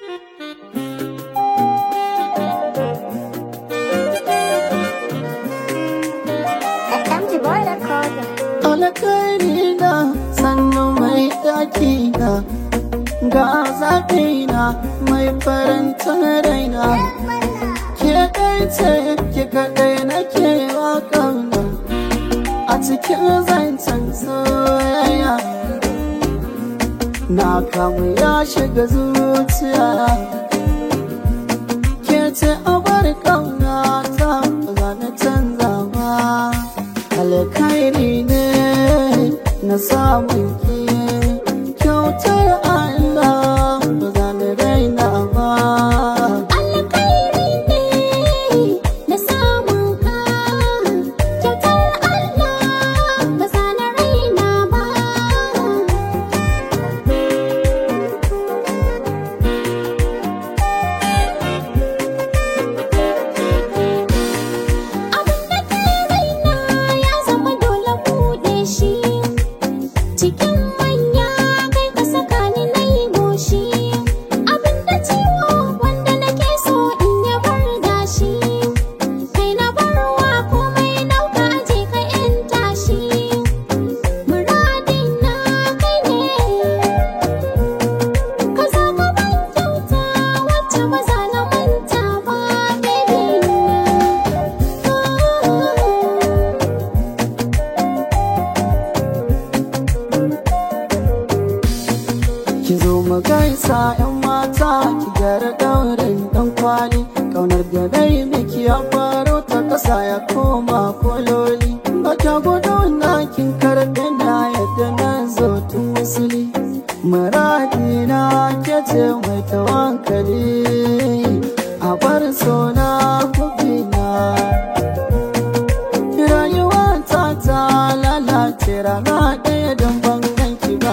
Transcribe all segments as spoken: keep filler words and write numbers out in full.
Alƙarina sannu mai ɗakina ga zaɓina mai farantin raina, ke ɗai ce ki kaɗai nake wa ƙauna a cikin zancen soyayya. Na kamu ya shiga zuciya, ke ce abar ƙauna ta ba za na canza ba. Alkhairi ne na samun ki, kyautar Allah ba za na raina ba. Alkhairi ne na samun ka, kyautar Allah ba za na raina ba. Cikin manya kai ka saka ni na yi goshi, abinda ciwo wanda nake so in ya bar gashi, kai na barwa komai dauka aje ka in tashi, muradin na kai ne, ka zo ka ban kyauta wacce ba za na manta ba, baby Ki zo mu gaisa ‘yan mata, ki gyara daurin ɗan kwali, ƙaunar gadai miki ya faro ta ƙasa ya koma kololi. Bata gudu na kin karɓe na yadda na zo tun musuli, muradina ke ce mai tawankali, a bar sona kubina. Rayuwa ta ta lalace rana ɗaya don ban ganki ba.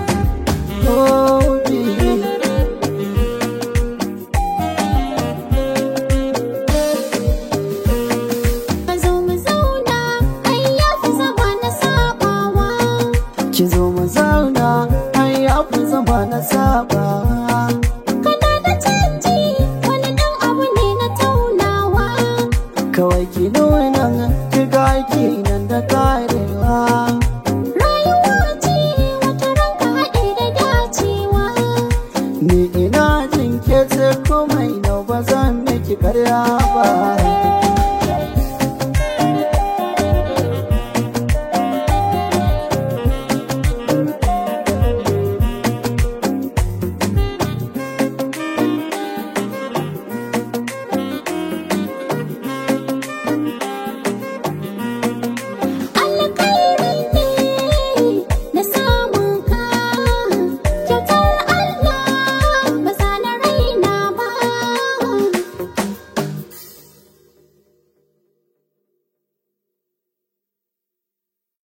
Ki zo mu zauna, ai ya fi zama na saba. Kana da canji, wani ɗan abu ne na taunawa. Kawai ki nuna ki ga aiki nan da karewa. Rayuwa ce wata ranka haɗe da dacewa. Ni ina jin ke ce komai nau ba zan miki karya ba.